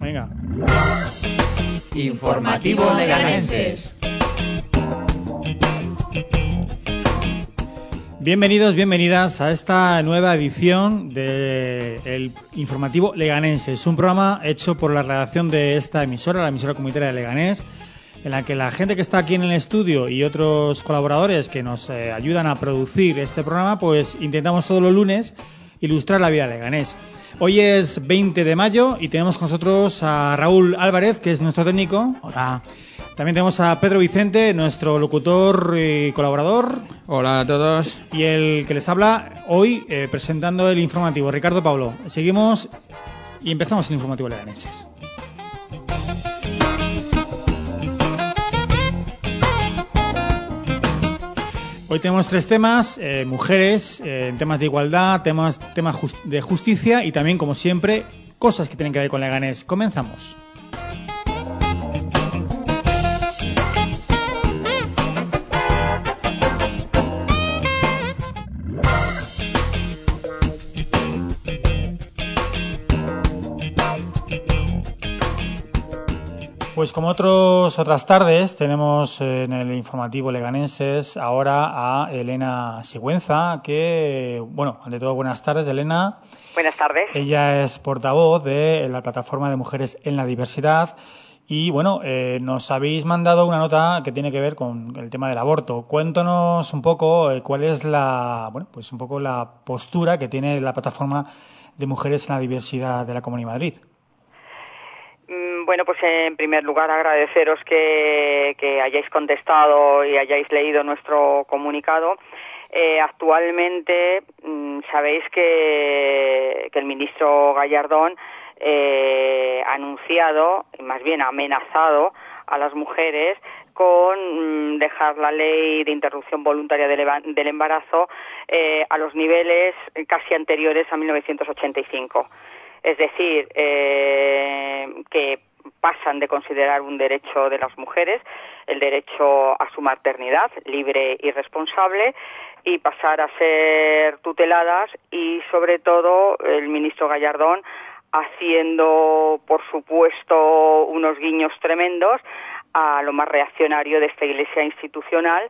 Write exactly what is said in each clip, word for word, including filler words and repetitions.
Venga. Informativo Leganenses. Bienvenidos, bienvenidas a esta nueva edición del Informativo Leganenses, un programa hecho por la redacción de esta emisora, la emisora comunitaria de Leganés, en la que la gente que está aquí en el estudio y otros colaboradores que nos eh, ayudan a producir este programa, pues intentamos todos los lunes ilustrar la vida de Leganés. Hoy es veinte de mayo y tenemos con nosotros a Raúl Álvarez, que es nuestro técnico. Hola. También tenemos a Pedro Vicente, nuestro locutor y colaborador. Hola a todos. Y el que les habla hoy eh, presentando el informativo, Ricardo Pablo. Seguimos y empezamos el informativo Leganenses. Hoy tenemos tres temas, eh, mujeres, eh, temas de igualdad, temas, temas just- de justicia y también, como siempre, cosas que tienen que ver con Leganés. Comenzamos. Pues como otros otras tardes, tenemos en el informativo Leganenses ahora a Elena Sigüenza, que, bueno, ante todo, buenas tardes, Elena. Buenas tardes. Ella es portavoz de la Plataforma de Mujeres en la Diversidad y, bueno, eh, nos habéis mandado una nota que tiene que ver con el tema del aborto. Cuéntanos un poco eh, cuál es la, bueno, pues un poco la postura que tiene la Plataforma de Mujeres en la Diversidad de la Comunidad de Madrid. Bueno, pues en primer lugar agradeceros que, que hayáis contestado y hayáis leído nuestro comunicado. Eh, actualmente mmm, sabéis que, que el ministro Gallardón eh, ha anunciado, más bien ha amenazado a las mujeres con mmm, dejar la ley de interrupción voluntaria del, del embarazo eh, a los niveles casi anteriores a mil novecientos ochenta y cinco. Es decir, eh, que pasan de considerar un derecho de las mujeres, el derecho a su maternidad libre y responsable, y pasar a ser tuteladas y, sobre todo, el ministro Gallardón haciendo, por supuesto, unos guiños tremendos a lo más reaccionario de esta Iglesia institucional,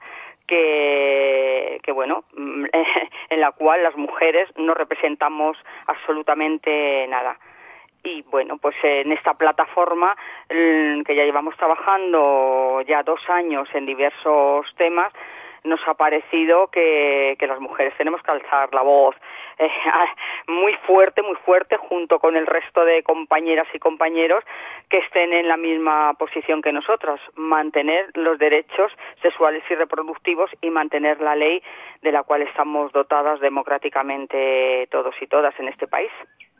que, que bueno, en la cual las mujeres no representamos absolutamente nada. Y bueno, pues en esta plataforma que ya llevamos trabajando ya dos años en diversos temas, nos ha parecido que, que las mujeres tenemos que alzar la voz eh, muy fuerte, muy fuerte, junto con el resto de compañeras y compañeros que estén en la misma posición que nosotras, mantener los derechos sexuales y reproductivos y mantener la ley de la cual estamos dotadas democráticamente todos y todas en este país.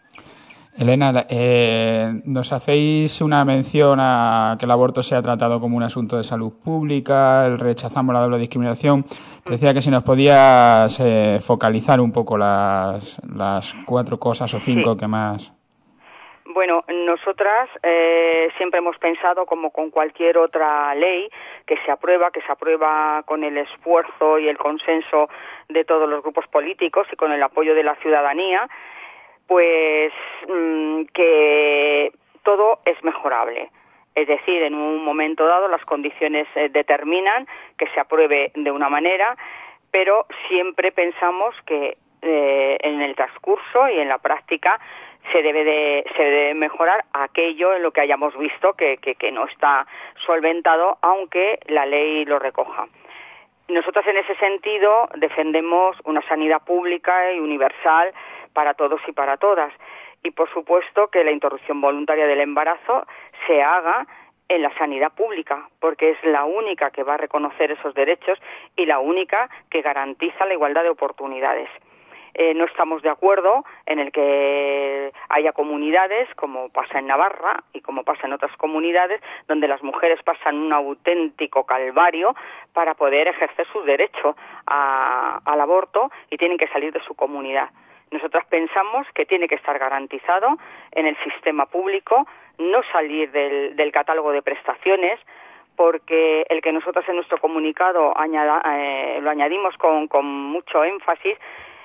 Elena, eh, nos hacéis una mención a que el aborto sea tratado como un asunto de salud pública, el rechazamos la doble discriminación. Te decía que si nos podías eh, focalizar un poco las, las cuatro cosas o cinco sí. que más... Bueno, nosotras eh, siempre hemos pensado, como con cualquier otra ley que se aprueba, que se aprueba con el esfuerzo y el consenso de todos los grupos políticos y con el apoyo de la ciudadanía, pues mmm, que todo es mejorable. Es decir, en un momento dado las condiciones eh, determinan que se apruebe de una manera, pero siempre pensamos que eh, en el transcurso y en la práctica se debe de se debe mejorar aquello en lo que hayamos visto que, que, que no está solventado, aunque la ley lo recoja. Nosotros en ese sentido defendemos una sanidad pública y universal para todos y para todas, y por supuesto que la interrupción voluntaria del embarazo se haga en la sanidad pública, porque es la única que va a reconocer esos derechos y la única que garantiza la igualdad de oportunidades. Eh, no estamos de acuerdo en el que haya comunidades, como pasa en Navarra y como pasa en otras comunidades, donde las mujeres pasan un auténtico calvario para poder ejercer su derecho a, al aborto y tienen que salir de su comunidad. Nosotras pensamos que tiene que estar garantizado en el sistema público, no salir del, del catálogo de prestaciones, porque el que nosotros en nuestro comunicado añada, eh, lo añadimos con, con mucho énfasis,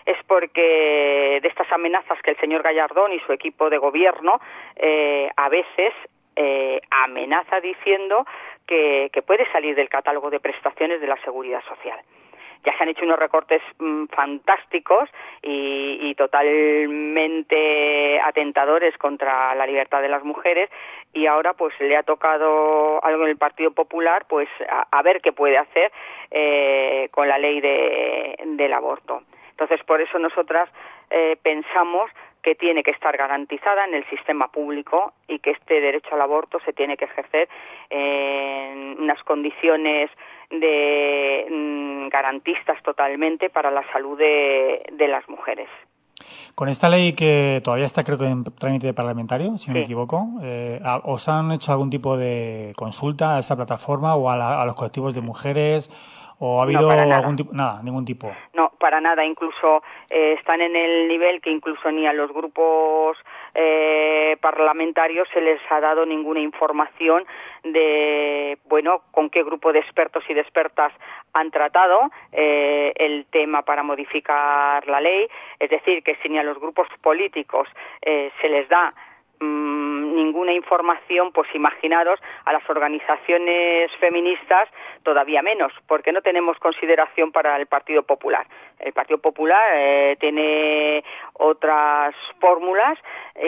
es porque de estas amenazas que el señor Gallardón y su equipo de gobierno eh, a veces eh, amenaza diciendo que, que puede salir del catálogo de prestaciones de la Seguridad Social. Ya se han hecho unos recortes mmm, fantásticos y, y totalmente atentadores contra la libertad de las mujeres, y ahora pues le ha tocado algo en el Partido Popular, pues a, a ver qué puede hacer eh, con la ley de, del aborto. Entonces, por eso nosotras eh, pensamos que tiene que estar garantizada en el sistema público y que este derecho al aborto se tiene que ejercer en unas condiciones de mm, garantistas totalmente para la salud de, de las mujeres. Con esta ley que todavía está, creo que en trámite parlamentario, si no sí. me equivoco, eh, ¿os han hecho algún tipo de consulta a esta plataforma o a, la, a los colectivos de mujeres? ¿O ha habido no, algún tipo? Nada, ningún tipo. No, para nada. Incluso eh, están en el nivel que incluso ni a los grupos eh, parlamentarios se les ha dado ninguna información de, bueno, con qué grupo de expertos y de expertas han tratado eh, el tema para modificar la ley. Es decir, que si ni a los grupos políticos eh, se les da mmm, ninguna información, pues imaginaros a las organizaciones feministas todavía menos, porque no tenemos consideración para el Partido Popular. El Partido Popular eh, tiene otras fórmulas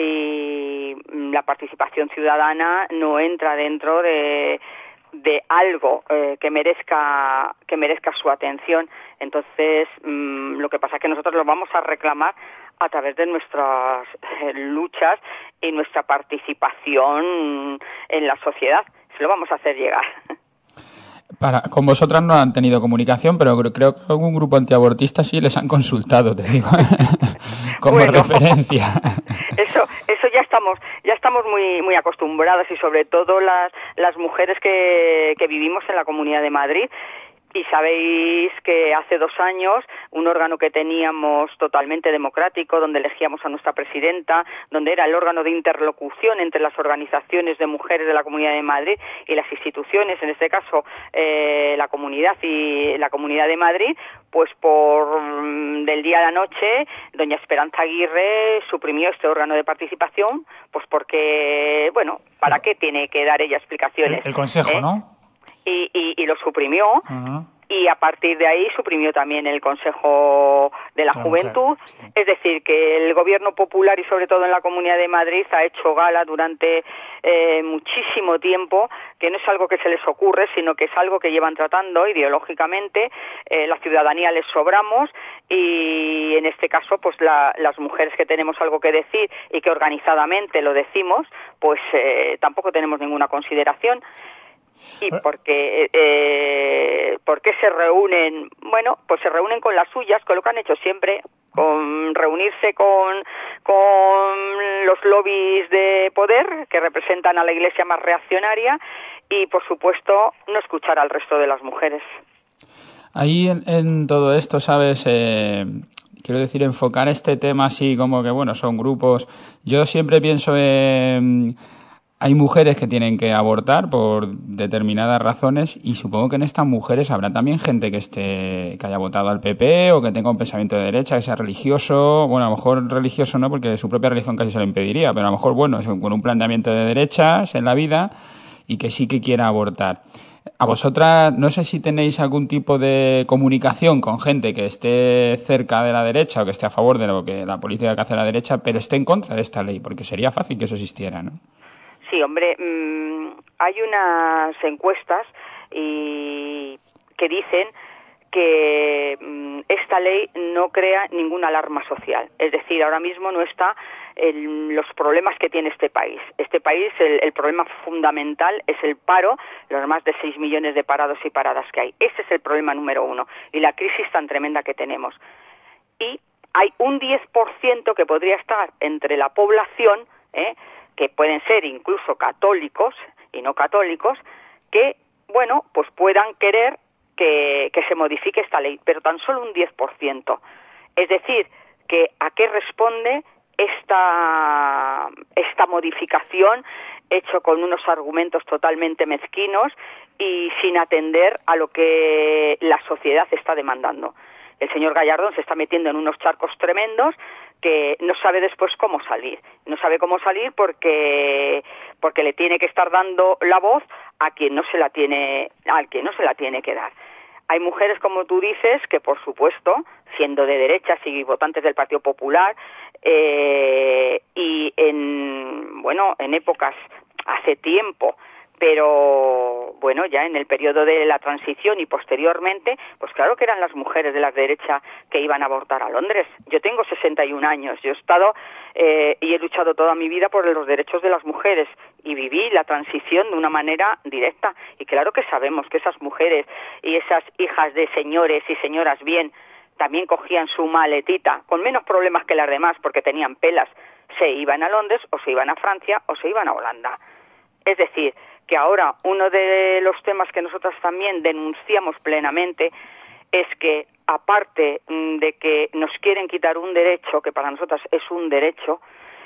y la participación ciudadana no entra dentro de de algo eh, que merezca que merezca su atención. Entonces, mmm, lo que pasa es que nosotros lo vamos a reclamar a través de nuestras eh, luchas y nuestra participación en la sociedad. Se lo vamos a hacer llegar. Para, con vosotras no han tenido comunicación, pero creo, creo que algún grupo antiabortista sí les han consultado, te digo, como bueno, referencia. Eso, eso ya estamos, ya estamos muy, muy acostumbrados, y sobre todo las, las mujeres que, que vivimos en la Comunidad de Madrid. Y sabéis que hace dos años un órgano que teníamos totalmente democrático, donde elegíamos a nuestra presidenta, donde era el órgano de interlocución entre las organizaciones de mujeres de la Comunidad de Madrid y las instituciones, en este caso eh, la comunidad y la Comunidad de Madrid, pues por mm, del día a la noche doña Esperanza Aguirre suprimió este órgano de participación, pues porque, bueno, ¿para qué tiene que dar ella explicaciones? El, el Consejo, ¿Eh? ¿no? Y, y, y lo suprimió, uh-huh. y a partir de ahí suprimió también el Consejo de la, la Juventud. Mujer, sí. Es decir, que el Gobierno Popular y sobre todo en la Comunidad de Madrid ha hecho gala durante eh, muchísimo tiempo, que no es algo que se les ocurre, sino que es algo que llevan tratando ideológicamente. Eh, la ciudadanía les sobramos, y en este caso pues la, las mujeres que tenemos algo que decir y que organizadamente lo decimos, pues eh, tampoco tenemos ninguna consideración. ¿Y porque eh, por qué se reúnen? Bueno, pues se reúnen con las suyas, con lo que han hecho siempre, con reunirse con, con los lobbies de poder que representan a la Iglesia más reaccionaria, y, por supuesto, no escuchar al resto de las mujeres. Ahí en, en todo esto, ¿sabes? Eh, quiero decir, enfocar este tema así como que, bueno, son grupos. Yo siempre pienso en... Hay mujeres que tienen que abortar por determinadas razones, y supongo que en estas mujeres habrá también gente que esté que haya votado al P P o que tenga un pensamiento de derecha, que sea religioso. Bueno, a lo mejor religioso no, porque su propia religión casi se lo impediría, pero a lo mejor, bueno, con un planteamiento de derechas en la vida y que sí que quiera abortar. A vosotras, no sé si tenéis algún tipo de comunicación con gente que esté cerca de la derecha o que esté a favor de lo que la política que hace la derecha, pero esté en contra de esta ley, porque sería fácil que eso existiera, ¿no? Sí, hombre, mmm, hay unas encuestas y que dicen que mmm, esta ley no crea ninguna alarma social. Es decir, ahora mismo no está en los problemas que tiene este país. Este país, el, el problema fundamental es el paro, los más de seis millones de parados y paradas que hay. Ese es el problema número uno, y la crisis tan tremenda que tenemos. Y hay un diez por ciento que podría estar entre la población, ¿eh?, que pueden ser incluso católicos y no católicos, que, bueno, pues puedan querer que, que se modifique esta ley, pero tan solo un diez por ciento. Es decir, que ¿a qué responde esta, esta modificación hecho con unos argumentos totalmente mezquinos y sin atender a lo que la sociedad está demandando? el señor Gallardón se está metiendo en unos charcos tremendos que no sabe después cómo salir. No sabe cómo salir porque porque le tiene que estar dando la voz a quien no se la tiene, al que no se la tiene que dar. Hay mujeres, como tú dices, que por supuesto, siendo de derechas y votantes del Partido Popular, eh, y en, bueno, en épocas hace tiempo, pero bueno, ya en el periodo de la transición y posteriormente, pues claro que eran las mujeres de la derecha que iban a abortar a Londres. Yo tengo sesenta y un años, yo he estado eh, y he luchado toda mi vida por los derechos de las mujeres y viví la transición de una manera directa. Y claro que sabemos que esas mujeres y esas hijas de señores y señoras bien también cogían su maletita, con menos problemas que las demás porque tenían pelas, se iban a Londres o se iban a Francia o se iban a Holanda. Es decir, que ahora uno de los temas que nosotras también denunciamos plenamente es que, aparte de que nos quieren quitar un derecho, que para nosotras es un derecho,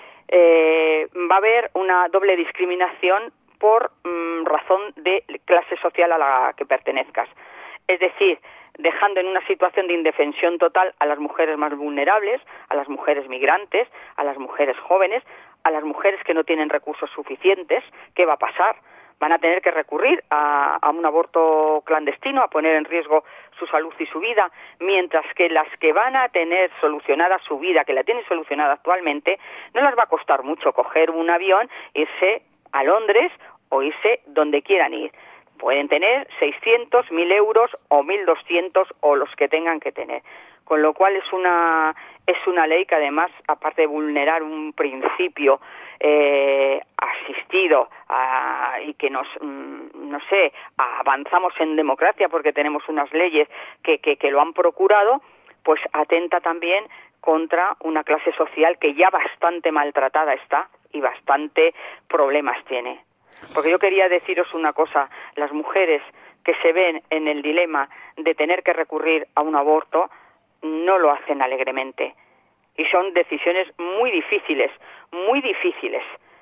eh, va a haber una doble discriminación por mm, razón de clase social a la que pertenezcas. Es decir, dejando en una situación de indefensión total a las mujeres más vulnerables, a las mujeres migrantes, a las mujeres jóvenes, a las mujeres que no tienen recursos suficientes. ¿Qué va a pasar? Van a tener que recurrir a, a un aborto clandestino, a poner en riesgo su salud y su vida, mientras que las que van a tener solucionada su vida, que la tienen solucionada actualmente, no les va a costar mucho coger un avión, irse a Londres o irse donde quieran ir. Pueden tener seiscientos, mil euros o mil doscientos o los que tengan que tener. Con lo cual es una es una ley que además, aparte de vulnerar un principio eh, asistido a, y que nos, mm, no sé, avanzamos en democracia porque tenemos unas leyes que, que, que lo han procurado, pues atenta también contra una clase social que ya bastante maltratada está y bastante problemas tiene. Porque yo quería deciros una cosa, las mujeres que se ven en el dilema de tener que recurrir a un aborto no lo hacen alegremente y son decisiones muy difíciles, muy difíciles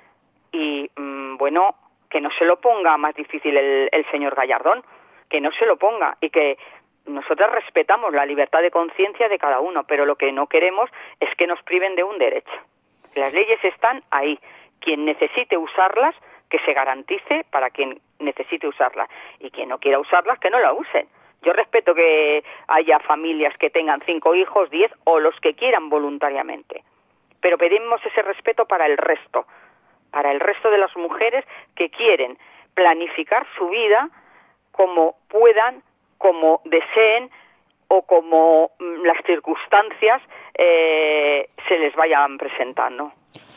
y mmm, bueno, que no se lo ponga más difícil el, el señor Gallardón, que no se lo ponga y que nosotros respetamos la libertad de conciencia de cada uno, pero lo que no queremos es que nos priven de un derecho. Las leyes están ahí, quien necesite usarlas que se garantice para quien necesite usarlas y quien no quiera usarlas que no la usen. Yo respeto que haya familias que tengan cinco hijos, diez o los que quieran voluntariamente, pero pedimos ese respeto para el resto, para el resto de las mujeres que quieren planificar su vida como puedan, como deseen o como las circunstancias eh, se les vayan presentando.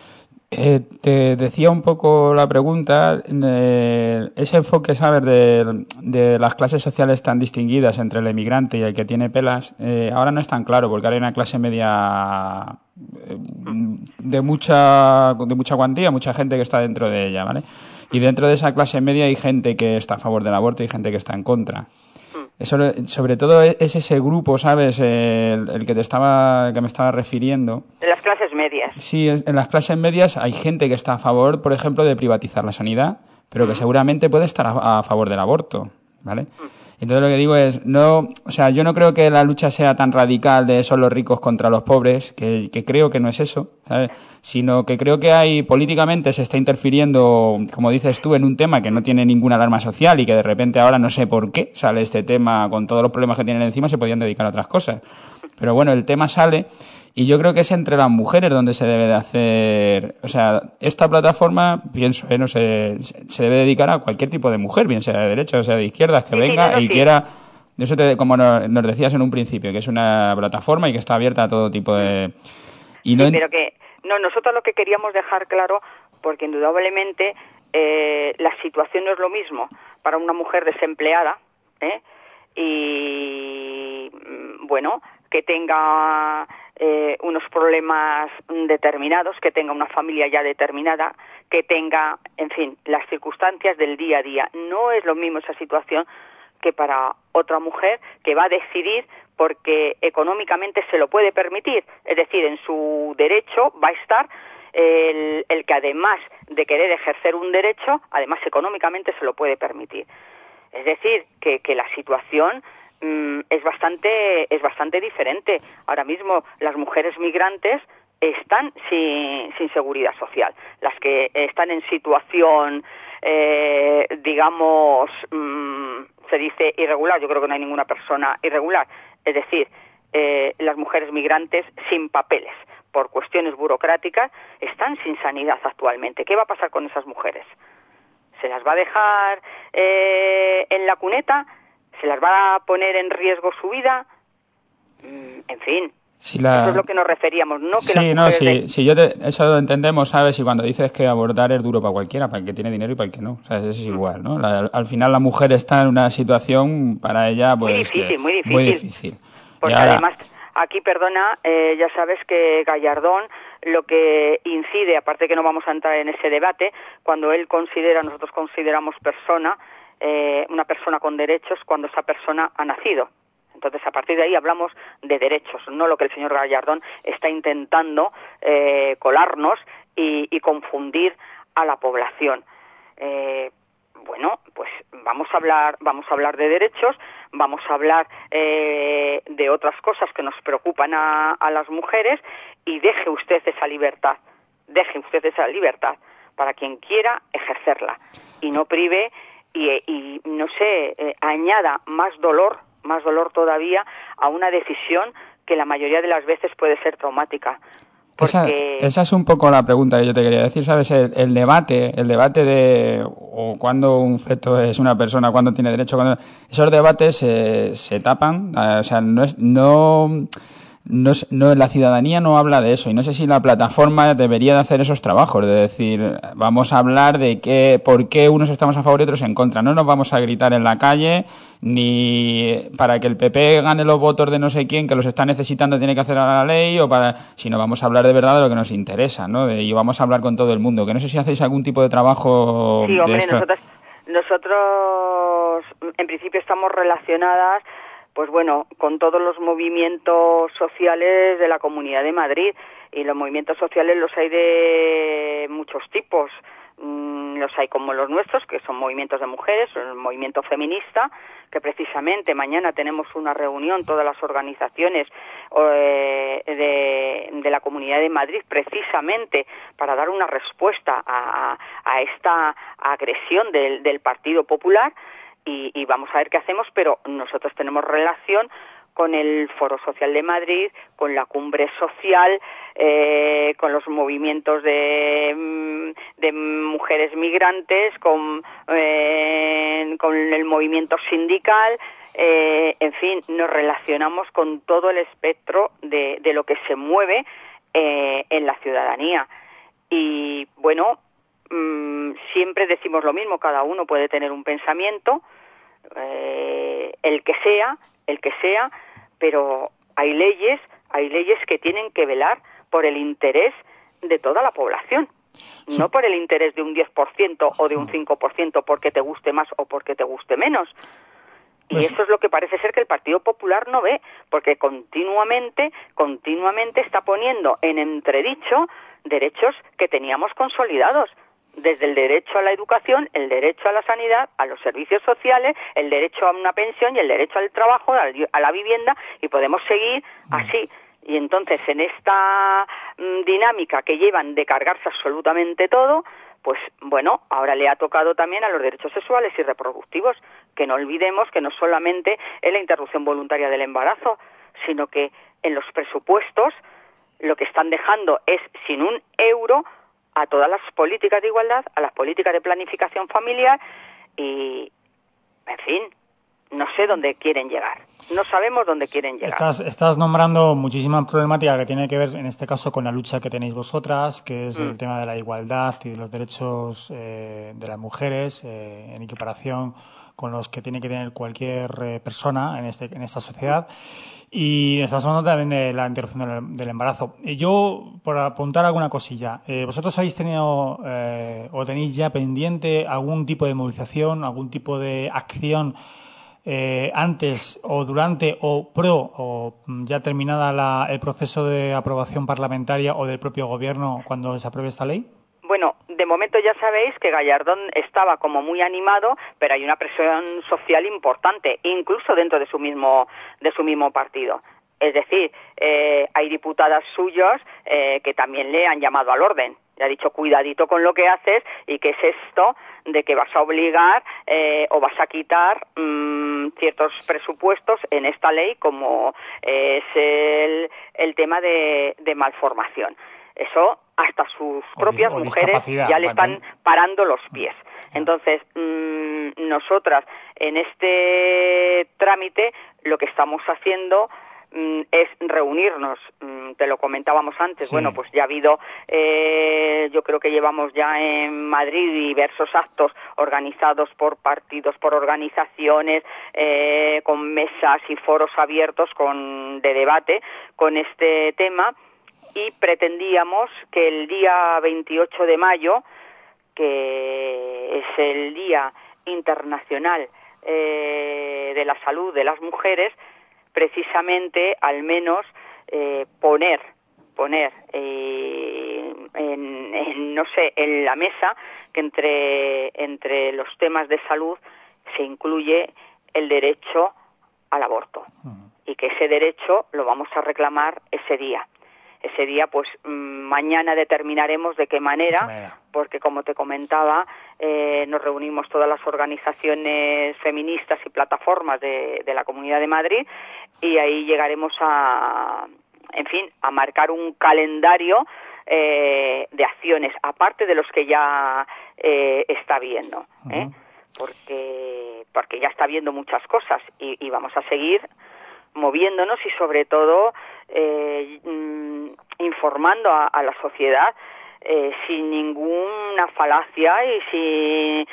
Eh, te decía un poco la pregunta, eh, ese enfoque, ¿sabes?, de, de las clases sociales tan distinguidas entre el emigrante y el que tiene pelas, eh, ahora no es tan claro, porque ahora hay una clase media eh, de mucha de mucha cuantía, mucha gente que está dentro de ella, ¿vale? Y dentro de esa clase media hay gente que está a favor del aborto y gente que está en contra. Eso, sobre todo es ese grupo, ¿sabes?, el, el que te estaba que me estaba refiriendo. De las clases medias. Sí, en las clases medias hay gente que está a favor, por ejemplo, de privatizar la sanidad, pero que seguramente puede estar a, a favor del aborto, ¿vale? Entonces lo que digo es, no, o sea, yo no creo que la lucha sea tan radical de son los ricos contra los pobres, que, que creo que no es eso, ¿sabes? Sino que creo que hay, políticamente se está interfiriendo, como dices tú, en un tema que no tiene ninguna alarma social y que de repente ahora no sé por qué sale este tema con todos los problemas que tienen encima, se podían dedicar a otras cosas. Pero bueno, el tema sale y yo creo que es entre las mujeres donde se debe de hacer, o sea, esta plataforma, pienso, eh, no sé, se debe dedicar a cualquier tipo de mujer, bien sea de derecha o sea de izquierdas, que sí, venga sí, no, y sí. quiera, eso te, como nos, nos decías en un principio, que es una plataforma y que está abierta a todo tipo de... Y no sí, en... pero que, no, nosotros lo que queríamos dejar claro, porque indudablemente eh, la situación no es lo mismo para una mujer desempleada, ¿eh? Y, bueno, que tenga eh, unos problemas determinados, que tenga una familia ya determinada, que tenga, en fin, las circunstancias del día a día. No es lo mismo esa situación que para otra mujer que va a decidir porque económicamente se lo puede permitir. Es decir, en su derecho va a estar el, el que además de querer ejercer un derecho, además económicamente se lo puede permitir. Es decir, que, que la situación mmm, es bastante es bastante diferente. Ahora mismo las mujeres migrantes están sin, sin seguridad social. Las que están en situación, eh, digamos, mmm, se dice irregular, yo creo que no hay ninguna persona irregular, es decir, eh, las mujeres migrantes sin papeles, por cuestiones burocráticas, están sin sanidad actualmente. ¿Qué va a pasar con esas mujeres? ¿Se las va a dejar eh, en la cuneta? ¿Se las va a poner en riesgo su vida? Mm, en fin, si la... eso es lo que nos referíamos, no que sí, las no, mujeres... sí, de... sí, yo te, eso lo entendemos, ¿sabes? Y cuando dices que abortar es duro para cualquiera, para el que tiene dinero y para el que no, o sea, eso es igual, ¿no? La, al final la mujer está en una situación para ella, pues... Muy difícil, que, muy difícil. Muy difícil. Porque ahora... además... Aquí, perdona, eh, ya sabes que Gallardón lo que incide, aparte que no vamos a entrar en ese debate, cuando él considera, nosotros consideramos persona, eh, una persona con derechos cuando esa persona ha nacido. Entonces, a partir de ahí hablamos de derechos, no lo que el señor Gallardón está intentando eh, colarnos y, y confundir a la población. Eh, bueno, pues vamos a hablar, vamos a hablar de derechos, vamos a hablar eh, de otras cosas que nos preocupan a, a las mujeres y deje usted esa libertad, deje usted esa libertad para quien quiera ejercerla y no prive y, y no sé, eh, añada más dolor, más dolor todavía a una decisión que la mayoría de las veces puede ser traumática. Porque... Esa, esa es un poco la pregunta que yo te quería decir, ¿sabes? El, el debate, el debate de o cuándo un feto es una persona, cuándo tiene derecho, cuándo... esos debates se, se tapan, o sea, no es, no, no, no, la ciudadanía no habla de eso y no sé si la plataforma debería de hacer esos trabajos, de decir, vamos a hablar de qué, por qué unos estamos a favor y otros en contra, no nos vamos a gritar en la calle ni para que el P P gane los votos de no sé quién que los está necesitando tiene que hacer a la ley o para, sino vamos a hablar de verdad de lo que nos interesa, ¿no? De, y vamos a hablar con todo el mundo, que no sé si hacéis algún tipo de trabajo. Sí, hombre, de esto. nosotros, nosotros en principio estamos relacionadas, pues bueno, con todos los movimientos sociales de la Comunidad de Madrid, y los movimientos sociales los hay de muchos tipos. Los hay como los nuestros, que son movimientos de mujeres, el movimiento feminista, que precisamente mañana tenemos una reunión, todas las organizaciones eh, de, de la Comunidad de Madrid, precisamente para dar una respuesta a, a, a esta agresión del, del Partido Popular, y, y vamos a ver qué hacemos, pero nosotros tenemos relación con el Foro Social de Madrid, con la Cumbre Social, eh, con los movimientos de, de mujeres migrantes, con, eh, con el movimiento sindical, eh, en fin, nos relacionamos con todo el espectro de, de lo que se mueve eh, en la ciudadanía. Y bueno, mmm, siempre decimos lo mismo, cada uno puede tener un pensamiento, eh, el que sea, el que sea, pero hay leyes, hay leyes que tienen que velar por el interés de toda la población, sí. No por el interés de un diez por ciento o de un cinco por ciento porque te guste más o porque te guste menos. Y pues... eso es lo que parece ser que el Partido Popular no ve, porque continuamente, continuamente está poniendo en entredicho derechos que teníamos consolidados. Desde el derecho a la educación, el derecho a la sanidad, a los servicios sociales, el derecho a una pensión y el derecho al trabajo, a la vivienda, y podemos seguir así. Y entonces, en esta mm, dinámica que llevan de cargarse absolutamente todo, pues bueno, ahora le ha tocado también a los derechos sexuales y reproductivos, que no olvidemos que no solamente es la interrupción voluntaria del embarazo, sino que en los presupuestos lo que están dejando es sin un euro a todas las políticas de igualdad, a las políticas de planificación familiar y, en fin, no sé dónde quieren llegar. No sabemos dónde quieren llegar. Estás, estás nombrando muchísima problemática que tiene que ver, en este caso, con la lucha que tenéis vosotras, que es mm. el tema de la igualdad y de los derechos eh, de las mujeres eh, en equiparación con los que tiene que tener cualquier eh, persona en, este, en esta sociedad. Y estamos hablando también de la interrupción del, del embarazo. Y yo, por apuntar alguna cosilla, eh, ¿vosotros habéis tenido eh, o tenéis ya pendiente algún tipo de movilización, algún tipo de acción eh, antes o durante o pro o ya terminada la, el proceso de aprobación parlamentaria o del propio gobierno cuando se apruebe esta ley? Bueno, de momento ya sabéis que Gallardón estaba como muy animado, pero hay una presión social importante, incluso dentro de su mismo, de su mismo partido. Es decir, eh, hay diputadas suyos eh, que también le han llamado al orden. Le ha dicho, cuidadito con lo que haces, y qué es esto de que vas a obligar eh, o vas a quitar mmm, ciertos presupuestos en esta ley, como eh, es el, el tema de, de malformación. Eso hasta sus o propias dis- o mujeres ya le están parando los pies. Entonces, mmm, nosotras en este trámite lo que estamos haciendo es reunirnos. Te lo comentábamos antes. Sí. Bueno, pues ya ha habido, eh, yo creo que llevamos ya en Madrid diversos actos organizados por partidos, por organizaciones, eh, con mesas y foros abiertos con de debate con este tema, y pretendíamos que el día veintiocho de mayo, que es el Día Internacional eh, de la Salud de las Mujeres, precisamente al menos eh, poner poner eh, en, en no sé en la mesa que entre entre los temas de salud se incluye el derecho al aborto, uh-huh. y que ese derecho lo vamos a reclamar ese día. Ese día, pues mañana determinaremos de qué manera, porque como te comentaba, eh, nos reunimos todas las organizaciones feministas y plataformas de, de la Comunidad de Madrid, y ahí llegaremos a, en fin, a marcar un calendario eh, de acciones, aparte de los que ya eh, está viendo, ¿eh? Uh-huh. porque porque ya está viendo muchas cosas, y, y vamos a seguir moviéndonos y sobre todo eh, informando a, a la sociedad eh, sin ninguna falacia y sin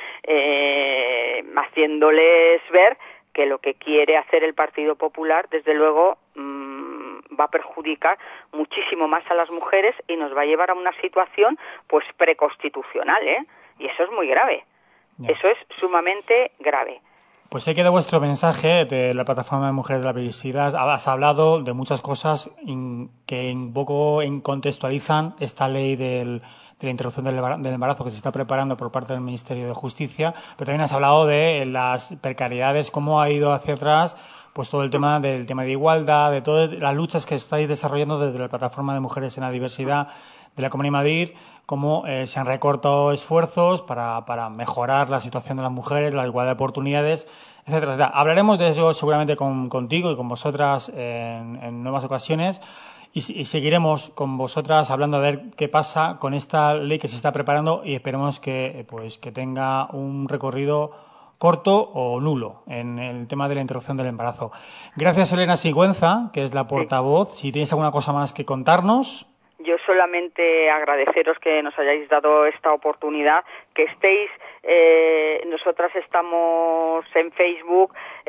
eh, haciéndoles ver que lo que quiere hacer el Partido Popular, desde luego, mmm, va a perjudicar muchísimo más a las mujeres y nos va a llevar a una situación pues preconstitucional, ¿eh? Y eso es muy grave. Yeah. Eso es sumamente grave. Pues ahí queda vuestro mensaje de la Plataforma de Mujeres de la Diversidad. Has hablado de muchas cosas in, que un poco en contextualizan esta ley del, de la interrupción del embarazo que se está preparando por parte del Ministerio de Justicia, pero también has hablado de las precariedades, cómo ha ido hacia atrás pues todo el tema del tema de igualdad, de todas las luchas que estáis desarrollando desde la Plataforma de Mujeres en la Diversidad de la Comunidad de Madrid, cómo eh, se han recortado esfuerzos para, para mejorar la situación de las mujeres, la igualdad de oportunidades, etcétera, etcétera. Hablaremos de eso seguramente con, contigo y con vosotras en, en nuevas ocasiones, y, y seguiremos con vosotras hablando a ver qué pasa con esta ley que se está preparando, y esperemos que, pues, que tenga un recorrido corto o nulo en el tema de la interrupción del embarazo. Gracias, Elena Sigüenza, que es la portavoz. Si tienes alguna cosa más que contarnos. Yo solamente agradeceros que nos hayáis dado esta oportunidad, que estéis, eh, nosotras estamos en Facebook,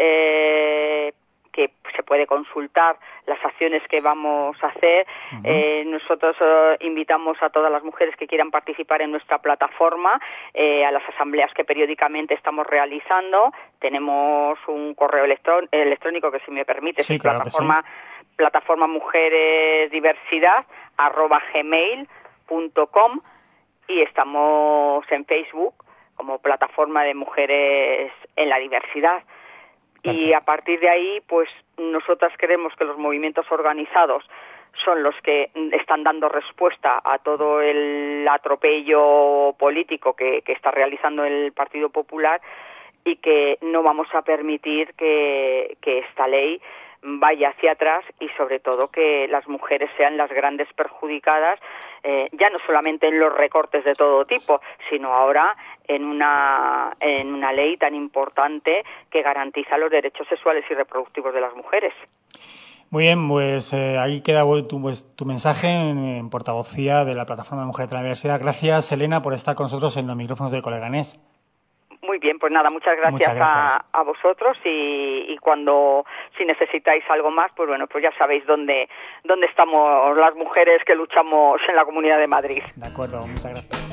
eh, que se puede consultar las acciones que vamos a hacer. Uh-huh. Eh, nosotros eh, invitamos a todas las mujeres que quieran participar en nuestra plataforma, eh, a las asambleas que periódicamente estamos realizando. Tenemos un correo electrón- electrónico que, si me permite, sí, es claro plataforma, que sí. plataforma mujeres diversidad arroba gmail punto com, y estamos en Facebook como Plataforma de Mujeres en la Diversidad. Perfecto. Y a partir de ahí, pues nosotras creemos que los movimientos organizados son los que están dando respuesta a todo el atropello político que, que está realizando el Partido Popular, y que no vamos a permitir que, que esta ley vaya hacia atrás, y sobre todo que las mujeres sean las grandes perjudicadas, eh, ya no solamente en los recortes de todo tipo, sino ahora en una en una ley tan importante que garantiza los derechos sexuales y reproductivos de las mujeres. Muy bien, pues eh, ahí queda tu, pues, tu mensaje en, en portavocía de la Plataforma de Mujeres de la Universidad. Gracias, Elena, por estar con nosotros en los micrófonos de Coleganés. Muy bien, pues nada, muchas gracias, muchas gracias. A, a vosotros, y, y cuando, si necesitáis algo más, pues bueno, pues ya sabéis dónde, dónde estamos las mujeres que luchamos en la Comunidad de Madrid. De acuerdo, muchas gracias.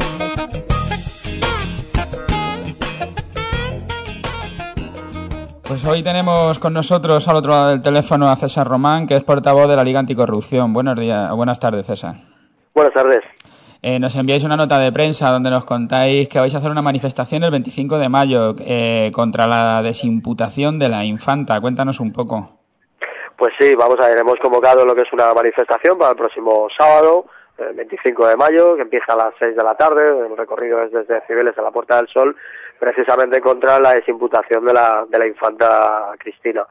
Pues Pues hoy tenemos con nosotros al otro lado del teléfono a César Román, que es portavoz de la Liga Anticorrupción. Buenos días, buenas tardes, César. Buenas tardes. Eh, nos enviáis una nota de prensa donde nos contáis que vais a hacer una manifestación el veinticinco de mayo eh, contra la desimputación de la infanta. Cuéntanos un poco. Pues sí, vamos a ver, hemos convocado lo que es una manifestación para el próximo sábado, el veinticinco de mayo, que empieza a las seis de la tarde. El recorrido es desde Cibeles a la Puerta del Sol, precisamente contra la desimputación de la, de la infanta Cristina.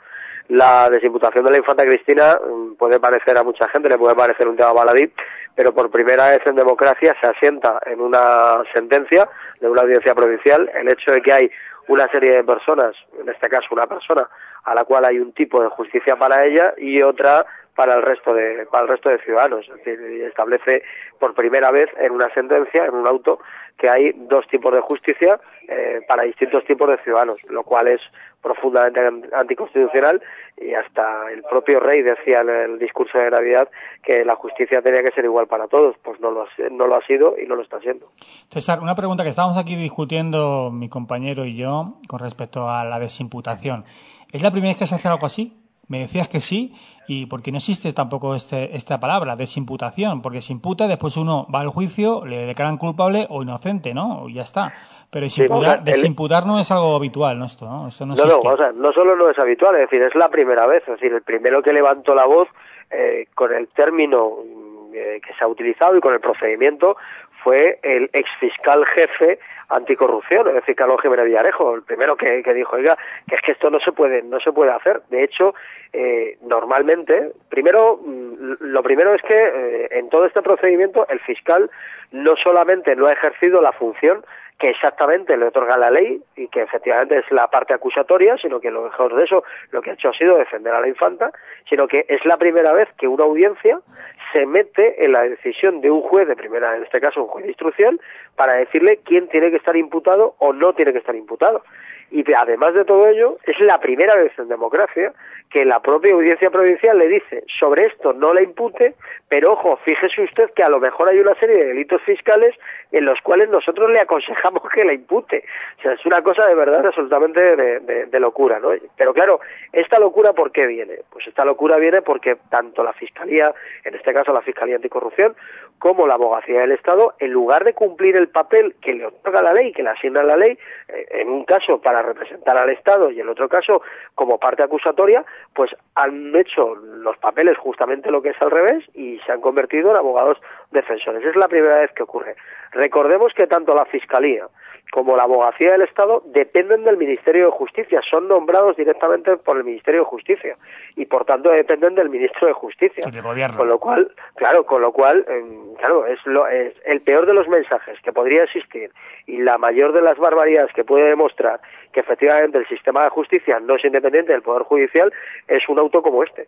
La desimputación de la infanta Cristina puede parecer a mucha gente, le puede parecer un tema baladí, pero por primera vez en democracia se asienta en una sentencia de una audiencia provincial el hecho de que hay una serie de personas, en este caso una persona, a la cual hay un tipo de justicia para ella y otra para el resto de para el resto de ciudadanos. Es decir, establece por primera vez en una sentencia, en un auto, que hay dos tipos de justicia eh, para distintos tipos de ciudadanos, lo cual es profundamente anticonstitucional, y hasta el propio rey decía en el discurso de Navidad que la justicia tenía que ser igual para todos. Pues no lo ha, no lo ha sido y no lo está siendo. César, una pregunta que estábamos aquí discutiendo mi compañero y yo con respecto a la desimputación. ¿Es la primera vez que se hace algo así? Me decías que sí, y porque no existe tampoco este, esta palabra, desimputación, porque se imputa, después uno va al juicio, le declaran culpable o inocente, ¿no? Y ya está. Pero desimputar, sí, desimputar no es algo habitual, ¿no? Esto, ¿no? Esto no, no, no, o sea, no solo no es habitual, es decir, es la primera vez, es decir, el primero que levantó la voz eh, con el término eh, que se ha utilizado y con el procedimiento fue el exfiscal jefe anticorrupción, es decir, Carlos Jiménez Villarejo, el primero que, que dijo, oiga, que es que esto no se puede, no se puede hacer. De hecho, eh, normalmente, primero, lo primero es que eh, en todo este procedimiento el fiscal no solamente no ha ejercido la función que exactamente le otorga la ley y que efectivamente es la parte acusatoria, sino que lo mejor de eso lo que ha hecho ha sido defender a la infanta, sino que es la primera vez que una audiencia se mete en la decisión de un juez de primera, en este caso un juez de instrucción, para decirle quién tiene que estar imputado o no tiene que estar imputado. Y además de todo ello, es la primera vez en democracia que la propia audiencia provincial le dice, sobre esto no la impute, pero ojo, fíjese usted que a lo mejor hay una serie de delitos fiscales en los cuales nosotros le aconsejamos que la impute. O sea, es una cosa de verdad absolutamente de, de, de locura, ¿no? Pero claro, ¿esta locura por qué viene? Pues esta locura viene porque tanto la Fiscalía, en este caso la Fiscalía Anticorrupción, como la Abogacía del Estado, en lugar de cumplir el papel que le otorga la ley, que le asigna la ley, eh, en un caso para representar al Estado y en otro caso como parte acusatoria, pues han hecho los papeles justamente lo que es al revés y se han convertido en abogados defensores. Es la primera vez que ocurre. Recordemos que tanto la Fiscalía como la Abogacía del Estado dependen del Ministerio de Justicia, son nombrados directamente por el Ministerio de Justicia y por tanto dependen del Ministro de Justicia. Sí, del gobierno. Con lo cual, claro, con lo cual, eh, claro, es, lo, es el peor de los mensajes que podría existir y la mayor de las barbaridades que puede demostrar que efectivamente el sistema de justicia no es independiente del Poder Judicial es un auto como este.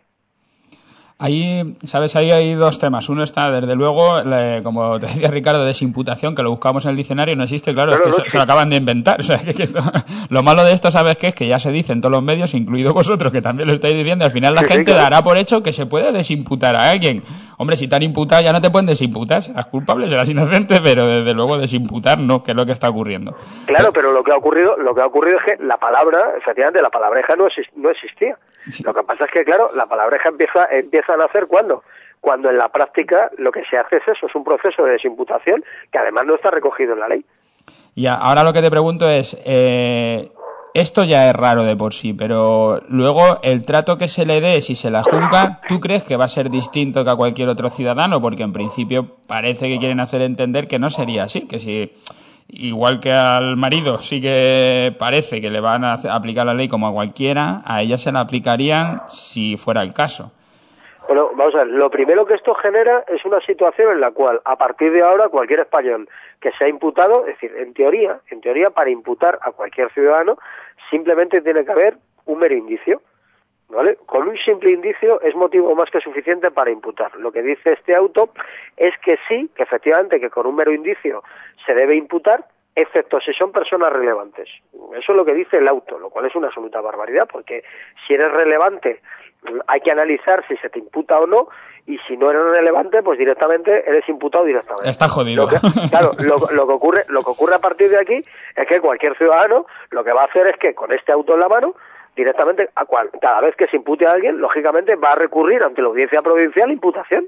Ahí, sabes, ahí hay dos temas. Uno está, desde luego, le, como te decía Ricardo, desimputación, que lo buscamos en el diccionario y no existe, claro, no, es que no, se, sí. se lo acaban de inventar. O sea, que, que esto, lo malo de esto, ¿sabes qué? Es que ya se dice en todos los medios, incluido vosotros, que también lo estáis diciendo, al final la sí, gente sí, claro. dará por hecho que se puede desimputar a alguien. Hombre, si te han imputado ya no te pueden desimputar, serás culpable, serás inocente, pero desde luego desimputar no, que es lo que está ocurriendo. Claro, pero lo que ha ocurrido, lo que ha ocurrido es que la palabra, efectivamente, la palabreja no, exist, no existía. Sí. Lo que pasa es que, claro, la palabreja empieza, empieza a nacer ¿cuándo? Cuando en la práctica lo que se hace es eso, es un proceso de desimputación que además no está recogido en la ley. Y ahora lo que te pregunto es, eh, esto ya es raro de por sí, pero luego el trato que se le dé, si se la juzga, ¿tú crees que va a ser distinto que a cualquier otro ciudadano? Porque en principio parece que quieren hacer entender que no sería así, que si igual que al marido sí que parece que le van a aplicar la ley como a cualquiera, a ella se la aplicarían si fuera el caso. Bueno, vamos a ver, lo primero que esto genera es una situación en la cual, a partir de ahora, cualquier español que sea imputado, es decir, en teoría, en teoría, para imputar a cualquier ciudadano, simplemente tiene que haber un mero indicio, ¿vale? Con un simple indicio es motivo más que suficiente para imputar. Lo que dice este auto es que sí, que efectivamente, que con un mero indicio se debe imputar, excepto si son personas relevantes. Eso es lo que dice el auto, lo cual es una absoluta barbaridad, porque si eres relevante hay que analizar si se te imputa o no, y si no eres relevante, pues directamente eres imputado directamente. Está jodido. Lo que, claro, lo, lo que ocurre, lo que ocurre a partir de aquí es que cualquier ciudadano lo que va a hacer es que con este auto en la mano directamente, a cual, cada vez que se impute a alguien, lógicamente va a recurrir ante la audiencia provincial imputación.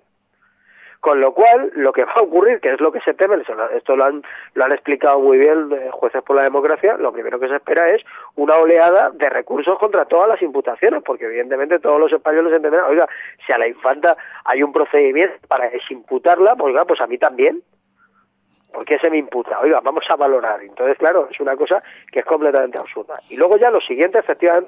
Con lo cual, lo que va a ocurrir, que es lo que se teme, esto lo han, lo han explicado muy bien jueces por la democracia, lo primero que se espera es una oleada de recursos contra todas las imputaciones, porque evidentemente todos los españoles entenderán, oiga, si a la infanta hay un procedimiento para desimputarla, pues, oiga, pues a mí también. ¿Por qué se me imputa? Oiga, vamos a valorar. Entonces, claro, es una cosa que es completamente absurda. Y luego ya lo siguiente, efectivamente,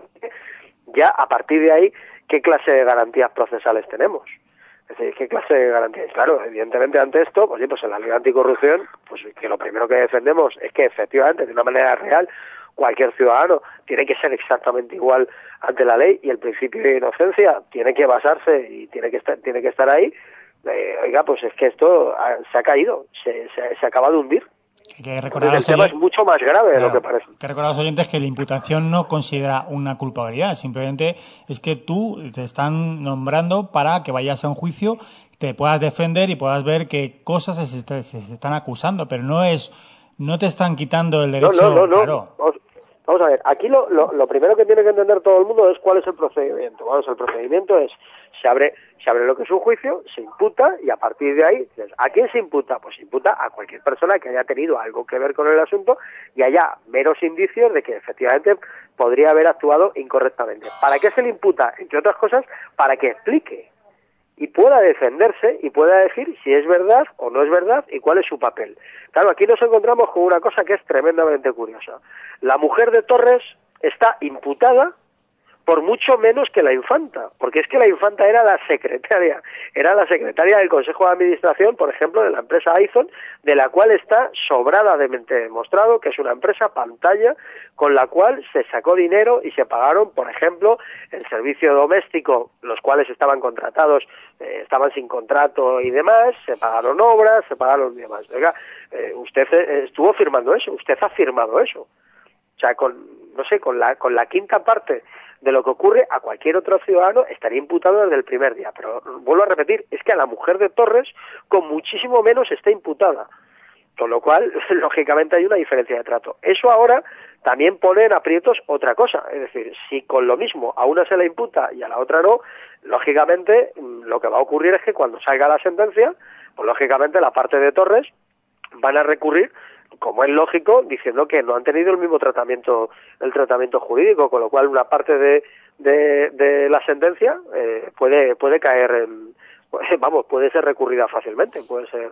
ya a partir de ahí, ¿qué clase de garantías procesales tenemos? Es decir, ¿qué clase de garantías? Claro, evidentemente ante esto, pues sí, pues en la ley anticorrupción, pues que lo primero que defendemos es que efectivamente, de una manera real, cualquier ciudadano tiene que ser exactamente igual ante la ley y el principio de inocencia tiene que basarse y tiene que estar, tiene que estar ahí. Eh, oiga, pues es que esto ha, se ha caído, se, se, se acaba de hundir. Hay que recordar el tema es mucho más grave claro, de lo que parece. Hay que recordar a los oyentes que la imputación no considera una culpabilidad, simplemente es que tú te están nombrando para que vayas a un juicio, te puedas defender y puedas ver qué cosas se, se, se están acusando, pero no es, no te están quitando el derecho. No, no, no, claro. no. Vamos, vamos a ver, aquí lo, lo, lo primero que tiene que entender todo el mundo es cuál es el procedimiento. Vamos, el procedimiento es, se abre se abre lo que es un juicio, se imputa y a partir de ahí, ¿a quién se imputa? Pues se imputa a cualquier persona que haya tenido algo que ver con el asunto y haya meros indicios de que efectivamente podría haber actuado incorrectamente. ¿Para qué se le imputa? Entre otras cosas, para que explique y pueda defenderse y pueda decir si es verdad o no es verdad y cuál es su papel. Claro, aquí nos encontramos con una cosa que es tremendamente curiosa. La mujer de Torres está imputada por mucho menos que la infanta, porque es que la infanta era la secretaria, era la secretaria del Consejo de Administración, por ejemplo, de la empresa Aizon, de la cual está sobradamente demostrado que es una empresa pantalla con la cual se sacó dinero y se pagaron, por ejemplo, el servicio doméstico, los cuales estaban contratados, eh, estaban sin contrato y demás, se pagaron obras, se pagaron demás. Oiga, eh, usted estuvo firmando eso, usted ha firmado eso. O sea, con, no sé, con la, con la quinta parte de lo que ocurre a cualquier otro ciudadano estaría imputado desde el primer día. Pero vuelvo a repetir, es que a la mujer de Torres con muchísimo menos está imputada. Con lo cual, lógicamente hay una diferencia de trato. Eso ahora también pone en aprietos otra cosa. Es decir, si con lo mismo a una se le imputa y a la otra no, lógicamente lo que va a ocurrir es que cuando salga la sentencia, pues lógicamente la parte de Torres van a recurrir, como es lógico, diciendo que no han tenido el mismo tratamiento, el tratamiento jurídico, con lo cual una parte de, de, de la sentencia eh, puede puede caer en, vamos, puede ser recurrida fácilmente, puede ser.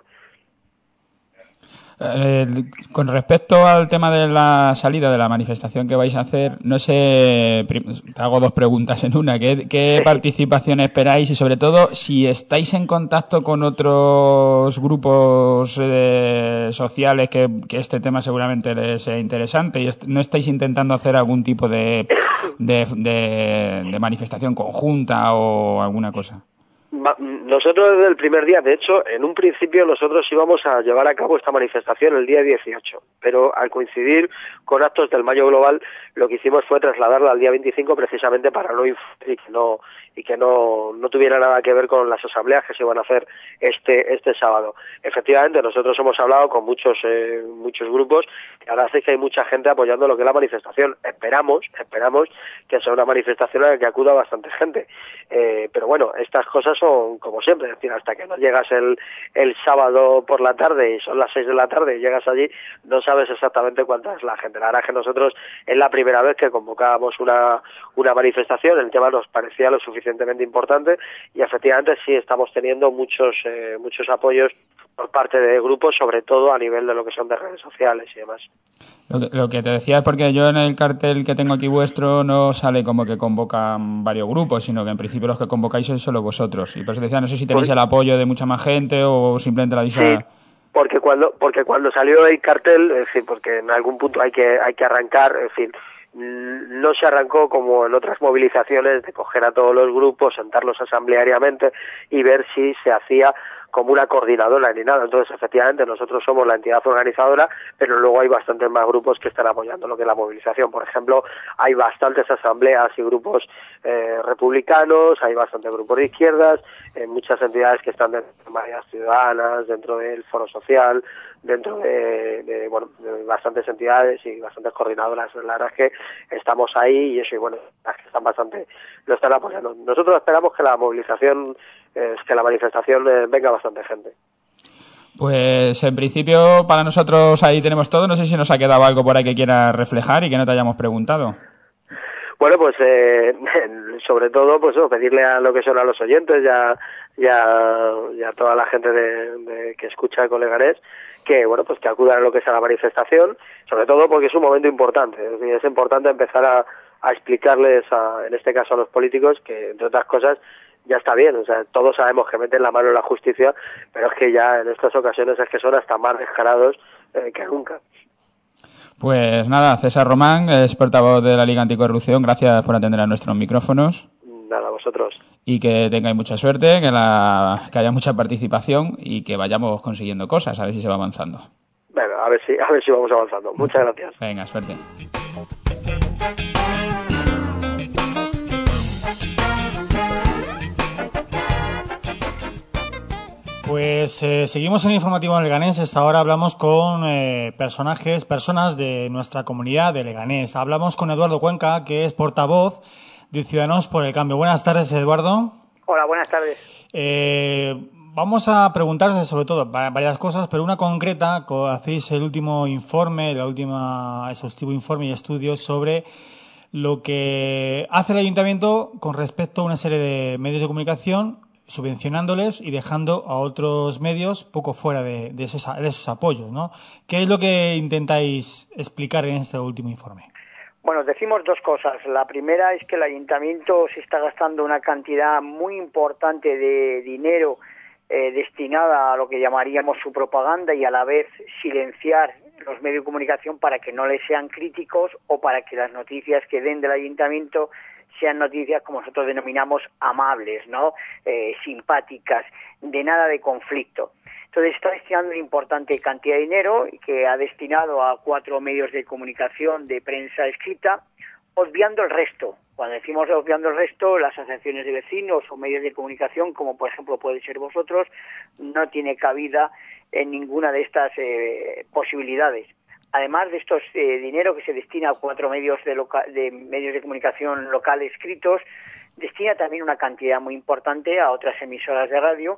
Eh, con respecto al tema de la salida de la manifestación que vais a hacer, no sé, te hago dos preguntas en una. ¿Qué, qué participación esperáis? Y sobre todo, si estáis en contacto con otros grupos eh, sociales que, que este tema seguramente les sea interesante y no estáis intentando hacer algún tipo de, de, de, de manifestación conjunta o alguna cosa. Nosotros desde el primer día, de hecho, en un principio nosotros íbamos a llevar a cabo esta manifestación el día dieciocho, pero al coincidir con actos del Mayo Global, lo que hicimos fue trasladarla al día veinticinco precisamente para no y que no y que no, no tuviera nada que ver con las asambleas que se van a hacer este este sábado. Efectivamente, nosotros hemos hablado con muchos eh, muchos grupos y ahora sí que hay mucha gente apoyando lo que es la manifestación. Esperamos, esperamos que sea una manifestación a la que acuda bastante gente. Eh, pero bueno, estas cosas son como siempre, es decir, hasta que no llegas el, el sábado por la tarde y son las seis de la tarde y llegas allí, no sabes exactamente cuánta es la gente. La verdad es que nosotros es la primera vez que convocábamos una, una manifestación, el tema nos parecía lo suficientemente importante y efectivamente sí estamos teniendo muchos, eh, muchos apoyos por parte de grupos, sobre todo a nivel de lo que son de redes sociales y demás. Lo que, lo que te decía es porque yo en el cartel que tengo aquí vuestro no sale como que convocan varios grupos, sino que en principio los que convocáis sois solo vosotros. Y por eso decía, no sé si tenéis pues, el apoyo de mucha más gente o simplemente la visa. Sí, porque cuando, porque cuando salió el cartel, es decir, porque en algún punto hay que, hay que arrancar, es decir, no se arrancó como en otras movilizaciones de coger a todos los grupos, sentarlos asambleariamente y ver si se hacía como una coordinadora ni nada. Entonces, efectivamente, nosotros somos la entidad organizadora, pero luego hay bastantes más grupos que están apoyando lo que es la movilización. Por ejemplo, hay bastantes asambleas y grupos eh, republicanos, hay bastantes grupos de izquierdas, eh, muchas entidades que están dentro de Marías Ciudadanas, dentro del Foro Social, dentro de, de, bueno, de bastantes entidades y bastantes coordinadoras. La verdad es que estamos ahí y eso, y bueno, las que están bastante, lo están apoyando. Nosotros esperamos que la movilización, eh, que la manifestación eh, venga bastante gente. Pues en principio para nosotros ahí tenemos todo. No sé si nos ha quedado algo por ahí que quieras reflejar y que no te hayamos preguntado. Bueno, pues eh, sobre todo pues oh, pedirle a lo que son a los oyentes y a, y a, y a toda la gente de, de que escucha con Leganés que bueno pues que acudan a lo que es a la manifestación, sobre todo porque es un momento importante. Es decir, es importante empezar a, a explicarles a, en este caso a los políticos que entre otras cosas ya está bien, o sea, todos sabemos que meten la mano en la justicia, pero es que ya en estas ocasiones es que son hasta más descarados eh, que nunca. Pues nada, César Román, es portavoz de la Liga Anticorrupción, gracias por atender a nuestros micrófonos. Nada, vosotros. Y que tengáis mucha suerte, que, la, que haya mucha participación y que vayamos consiguiendo cosas, a ver si se va avanzando. Bueno, a ver si, a ver si vamos avanzando. Muchas gracias. Venga, suerte. Pues eh, seguimos en el informativo en Leganés. Esta hora hablamos con eh, personajes, personas de nuestra comunidad de Leganés. Hablamos con Eduardo Cuenca, que es portavoz de Ciudadanos por el Cambio. Buenas tardes, Eduardo. Hola, buenas tardes. Eh, vamos a preguntarles sobre todo varias cosas, pero una concreta. Hacéis el último informe, el último exhaustivo informe y estudio sobre lo que hace el Ayuntamiento con respecto a una serie de medios de comunicación, subvencionándoles y dejando a otros medios poco fuera de, de, esos, de esos apoyos, ¿no? ¿Qué es lo que intentáis explicar en este último informe? Bueno, decimos dos cosas. La primera es que el Ayuntamiento se está gastando una cantidad muy importante de dinero eh, destinada a lo que llamaríamos su propaganda y a la vez silenciar los medios de comunicación para que no les sean críticos o para que las noticias que den del Ayuntamiento sean noticias como nosotros denominamos amables, ¿no? Eh, simpáticas, de nada de conflicto. Entonces está destinando una importante cantidad de dinero que ha destinado a cuatro medios de comunicación de prensa escrita, obviando el resto. Cuando decimos obviando el resto, las asociaciones de vecinos o medios de comunicación, como por ejemplo puede ser vosotros, no tiene cabida en ninguna de estas eh, posibilidades. Además de estos eh, dinero que se destina a cuatro medios de, loca- de medios de comunicación locales escritos, destina también una cantidad muy importante a otras emisoras de radio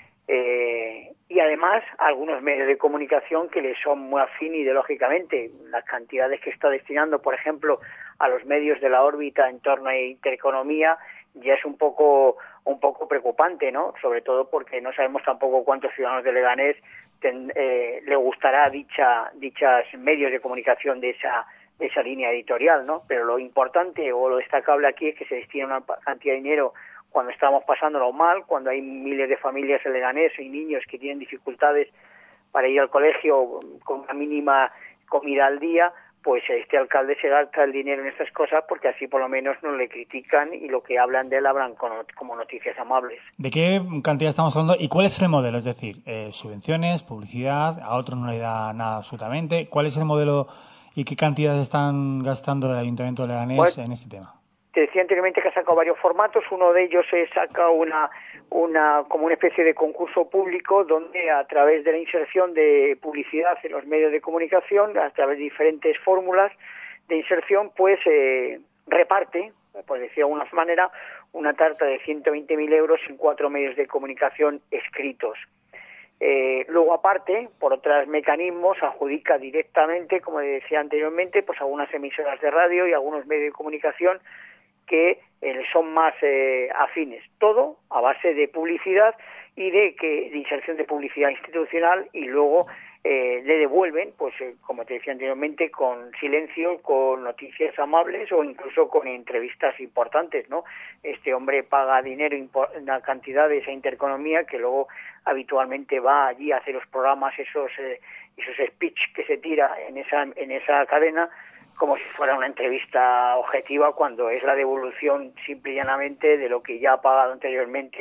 eh, y además a algunos medios de comunicación que les son muy afín ideológicamente. Las cantidades que está destinando, por ejemplo, a los medios de la órbita en torno a intereconomía ya es un poco un poco preocupante, ¿no? Sobre todo porque no sabemos tampoco cuántos ciudadanos de Leganés ten, eh, le gustará dicha dichas medios de comunicación de esa de esa línea editorial, ¿no? Pero lo importante o lo destacable aquí es que se destina una cantidad de dinero cuando estamos pasándolo mal, cuando hay miles de familias en Leganés y niños que tienen dificultades para ir al colegio con una mínima comida al día, pues este alcalde se gasta el dinero en estas cosas porque así por lo menos no le critican y lo que hablan de él hablan como noticias amables. ¿De qué cantidad estamos hablando y cuál es el modelo? Es decir, eh, subvenciones, publicidad, a otros no le da nada absolutamente. ¿Cuál es el modelo y qué cantidades están gastando del Ayuntamiento de Leganés bueno, en este tema? Te decía anteriormente que ha sacado varios formatos. Uno de ellos es saca una una como una especie de concurso público donde a través de la inserción de publicidad en los medios de comunicación, a través de diferentes fórmulas de inserción, pues eh, reparte, por decir de alguna manera, una tarta de ciento veinte mil euros en cuatro medios de comunicación escritos. Eh, luego, aparte, por otros mecanismos, adjudica directamente, como decía anteriormente, pues algunas emisoras de radio y algunos medios de comunicación que eh, son más eh, afines. Todo a base de publicidad y de que de inserción de publicidad institucional y luego eh, le devuelven, pues eh, como te decía anteriormente, con silencio, con noticias amables o incluso con entrevistas importantes, ¿no? Este hombre paga dinero, una cantidad de esa intereconomía que luego habitualmente va allí a hacer los programas, esos eh, esos speech que se tira en esa en esa cadena, como si fuera una entrevista objetiva, cuando es la devolución simple y llanamente de lo que ya ha pagado anteriormente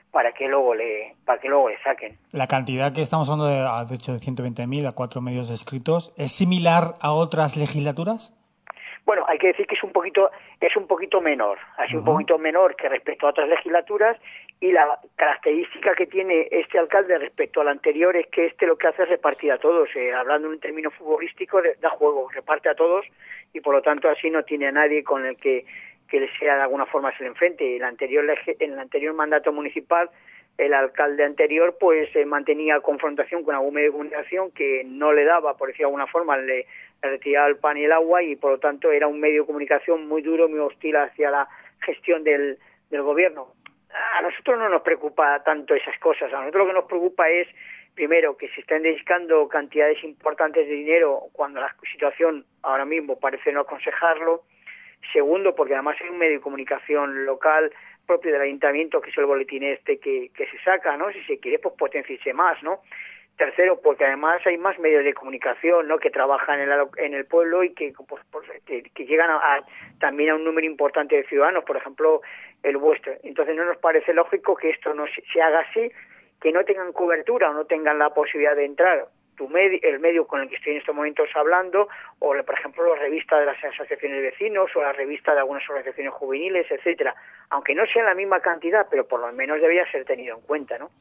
para que luego le para que luego le saquen. La cantidad que estamos hablando, de, de hecho, de ciento veinte mil a cuatro medios escritos, ¿es similar a otras legislaturas? Bueno, hay que decir que es un poquito es un poquito menor, así uh-huh. un poquito menor que respecto a otras legislaturas, y la característica que tiene este alcalde respecto al anterior es que este lo que hace es repartir a todos, eh, hablando en un término futbolístico, da juego, reparte a todos, y por lo tanto así no tiene a nadie con el que que le sea de alguna forma se le enfrente. En el anterior en el anterior mandato municipal, el alcalde anterior pues eh, mantenía confrontación con algún medio de comunicación que no le daba, por decir de alguna forma, le, le retiraba el pan y el agua, y por lo tanto era un medio de comunicación muy duro, muy hostil hacia la gestión del, del gobierno. A nosotros no nos preocupa tanto esas cosas, a nosotros lo que nos preocupa es, primero, que se estén dedicando cantidades importantes de dinero cuando la situación ahora mismo parece no aconsejarlo. Segundo, porque además hay un medio de comunicación local propio del ayuntamiento, que es el boletín este que, que se saca, ¿no? Si se quiere, pues potenciarse más, ¿no? Tercero, porque además hay más medios de comunicación, ¿no?, que trabajan en, la, en el pueblo y que, pues, pues, que, que llegan a, a, también a un número importante de ciudadanos, por ejemplo, el vuestro. Entonces no nos parece lógico que esto no se, se haga así, que no tengan cobertura o no tengan la posibilidad de entrar tu medio, el medio con el que estoy en estos momentos hablando, o por ejemplo la revista de las asociaciones de vecinos, o la revista de algunas organizaciones juveniles, etcétera. Aunque no sea la misma cantidad, pero por lo menos debería ser tenido en cuenta, ¿no?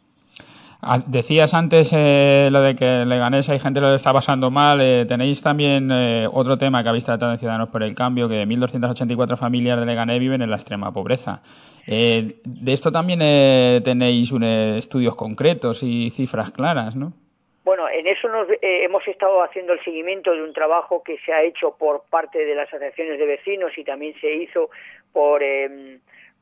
Decías antes eh, lo de que en Leganés hay gente que lo está pasando mal. Eh, tenéis también eh, otro tema que habéis tratado en Ciudadanos por el Cambio, que mil doscientas ochenta y cuatro familias de Leganés viven en la extrema pobreza. Eh, de esto también eh, tenéis un, eh, estudios concretos y cifras claras, ¿no? Bueno, en eso nos, eh, hemos estado haciendo el seguimiento de un trabajo que se ha hecho por parte de las asociaciones de vecinos, y también se hizo por eh,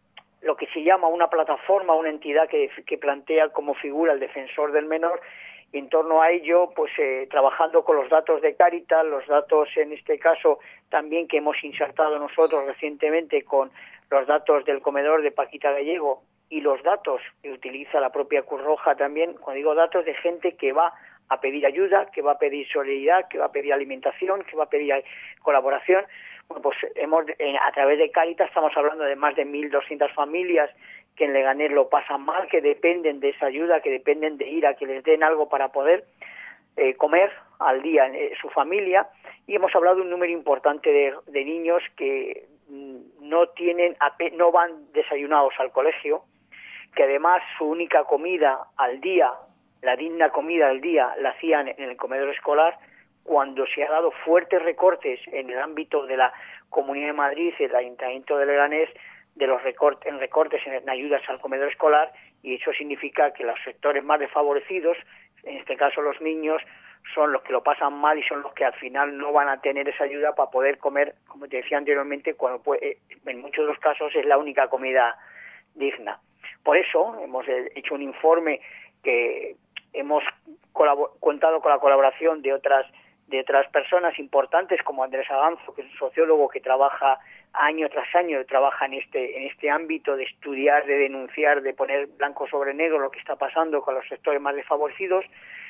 lo que se llama una plataforma, una entidad que, que plantea como figura el defensor del menor, y en torno a ello, pues eh, trabajando con los datos de Cáritas, los datos en este caso también que hemos insertado nosotros recientemente con los datos del comedor de Paquita Gallego, y los datos que utiliza la propia Cruz Roja también, cuando digo datos de gente que va a pedir ayuda, que va a pedir solidaridad, que va a pedir alimentación, que va a pedir colaboración. Bueno, pues hemos, eh, a través de Cáritas estamos hablando de más de mil doscientas familias que en Leganés lo pasan mal, que dependen de esa ayuda, que dependen de ir a que les den algo para poder eh, comer al día en eh, su familia, y hemos hablado de un número importante de, de niños que mm, no tienen, no van desayunados al colegio, que además su única comida al día, la digna comida al día, la hacían en el comedor escolar, cuando se ha dado fuertes recortes en el ámbito de la Comunidad de Madrid y el Ayuntamiento de Leganés, de los recortes, en recortes en ayudas al comedor escolar, y eso significa que los sectores más desfavorecidos, en este caso los niños, son los que lo pasan mal y son los que al final no van a tener esa ayuda para poder comer, como te decía anteriormente, cuando puede, en muchos de los casos es la única comida digna. Por eso hemos hecho un informe que hemos contado con la colaboración de otras de otras personas importantes, como Andrés Aganzo, que es un sociólogo que trabaja año tras año, trabaja en este en este ámbito de estudiar, de denunciar, de poner blanco sobre negro lo que está pasando con los sectores más desfavorecidos.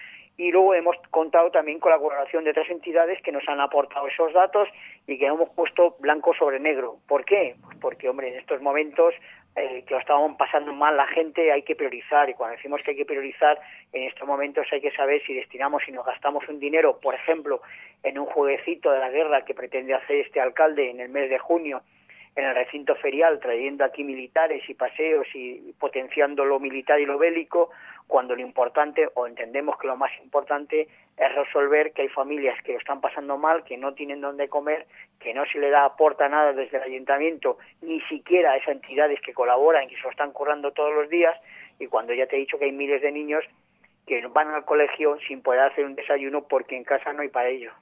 Y luego hemos contado también con la colaboración de otras entidades que nos han aportado esos datos y que hemos puesto blanco sobre negro. ¿Por qué? Pues porque, hombre, en estos momentos eh, que lo estábamos pasando mal la gente, hay que priorizar, y cuando decimos que hay que priorizar, en estos momentos hay que saber si destinamos, si nos gastamos un dinero, por ejemplo, en un jueguecito de la guerra que pretende hacer este alcalde en el mes de junio, en el recinto ferial, trayendo aquí militares y paseos y potenciando lo militar y lo bélico, cuando lo importante, o entendemos que lo más importante, es resolver que hay familias que lo están pasando mal, que no tienen dónde comer, que no se le da aporta nada desde el ayuntamiento, ni siquiera a esas entidades que colaboran, que se lo están currando todos los días, y cuando ya te he dicho que hay miles de niños que van al colegio sin poder hacer un desayuno porque en casa no hay para ello.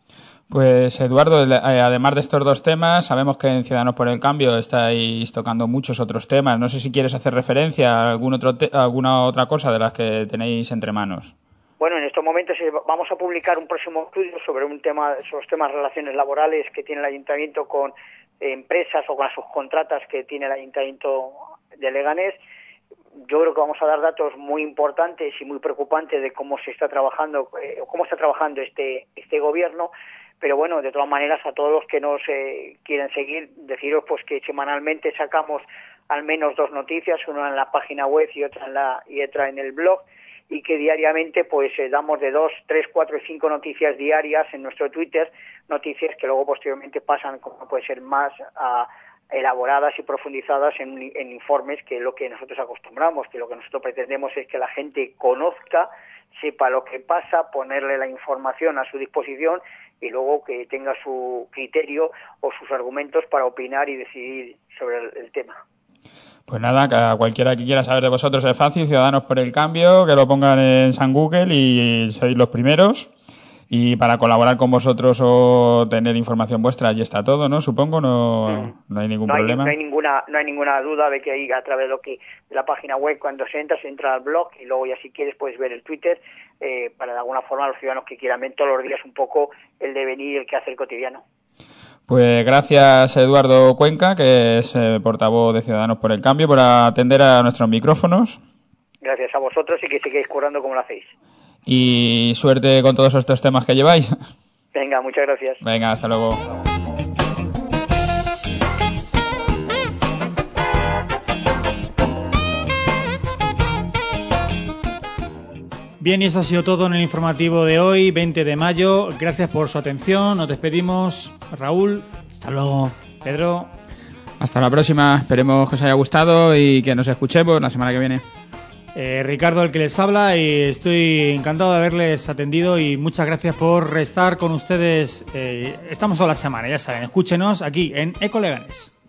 Pues Eduardo, además de estos dos temas, sabemos que en Ciudadanos por el Cambio estáis tocando muchos otros temas. No sé si quieres hacer referencia a algún otro te- alguna otra cosa de las que tenéis entre manos. Bueno, en estos momentos vamos a publicar un próximo estudio sobre un tema, sobre los temas de relaciones laborales que tiene el Ayuntamiento con empresas o con las subcontratas que tiene el Ayuntamiento de Leganés. Yo creo que vamos a dar datos muy importantes y muy preocupantes de cómo se está trabajando, eh, cómo está trabajando este este gobierno. Pero bueno, de todas maneras, a todos los que nos eh, quieren seguir, deciros pues que semanalmente sacamos al menos dos noticias, una en la página web y otra en la y otra en el blog, y que diariamente pues eh, damos de dos, tres, cuatro y cinco noticias diarias en nuestro Twitter, noticias que luego posteriormente pasan, como puede ser, más a elaboradas y profundizadas en, en informes, que es lo que nosotros acostumbramos, que lo que nosotros pretendemos es que la gente conozca, sepa lo que pasa, ponerle la información a su disposición y luego que tenga su criterio o sus argumentos para opinar y decidir sobre el, el tema. Pues nada, que a cualquiera que quiera saber de vosotros es fácil, Ciudadanos por el Cambio, que lo pongan en San Google y sois los primeros. Y para colaborar con vosotros o tener información vuestra, allí está todo, ¿no? Supongo, no, no hay ningún no hay, problema. No hay ninguna no hay ninguna duda de que ahí a través de lo que de la página web, cuando se entra, se entra al blog y luego ya si quieres puedes ver el Twitter, eh, para de alguna forma los ciudadanos que quieran ver todos los días un poco el devenir, el quehacer cotidiano. Pues gracias, Eduardo Cuenca, que es eh, portavoz de Ciudadanos por el Cambio, por atender a nuestros micrófonos. Gracias a vosotros y que sigáis currando como lo hacéis. Y suerte con todos estos temas que lleváis. Venga, muchas gracias. Venga, hasta luego. Bien, y eso ha sido todo en el informativo de hoy, veinte de mayo. Gracias por su atención. Nos despedimos. Raúl, hasta luego. Pedro. Hasta la próxima. Esperemos que os haya gustado y que nos escuchemos la semana que viene. Eh, Ricardo, el que les habla, y estoy encantado de haberles atendido y muchas gracias por estar con ustedes. Eh, estamos toda la semana, ya saben, escúchenos aquí en Eco Leganés.